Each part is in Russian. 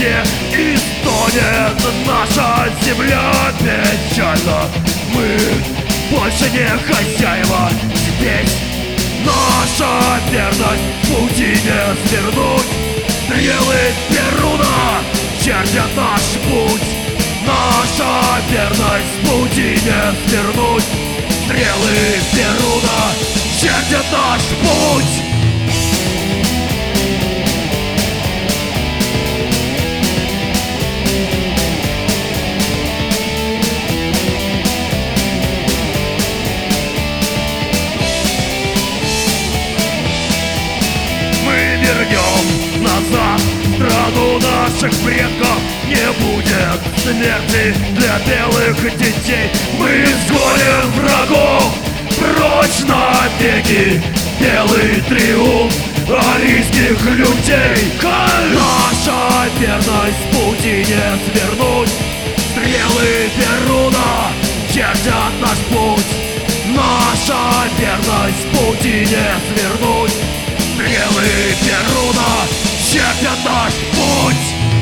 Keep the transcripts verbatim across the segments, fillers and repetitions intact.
воде и стонет наша земля печально. Мы больше не хозяева здесь. Наша верность в пути не свернуть. Стрелы Перуна чертят наш путь. Наша верность в пути не свернуть. Стрелы Перуна чертят наш путь. Вернем назад страну наших предков. Не будет смерти для белых детей. Мы изгоним врагов прочь навеки. Белый триумф арийских людей. Наша верность в пути не свернуть. Стрелы Перуна чертят наш путь. Наша верность в пути не свернуть. Стрелы Перуна чертят наш путь.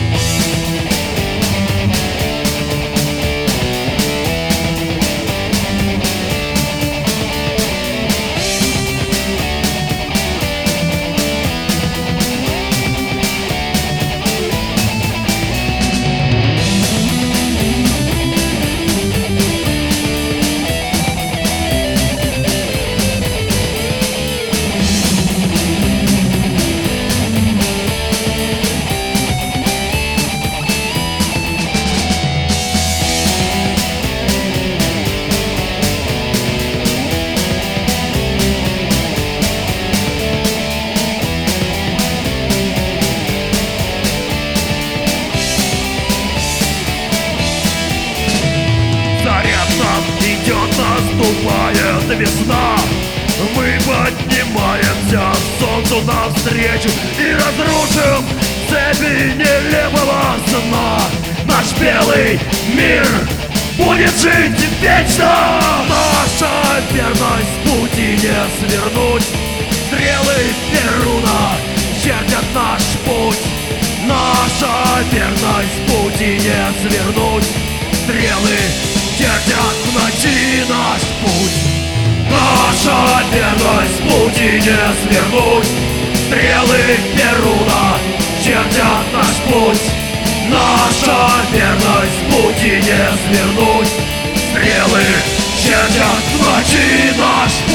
Идет, наступает весна. Мы поднимаемся солнцу навстречу и разрушим цепи нелепого сна. Наш белый мир будет жить вечно. Наша верность в пути не свернуть. Стрелы Перуна чертят наш путь. Наша верность в пути не свернуть. Стрелы чертят в ночи наш путь. Наша верность в пути не свернуть. Стрелы Перуна чертят наш путь. Наша верность в пути не свернуть. Стрелы чертят в ночи наш путь.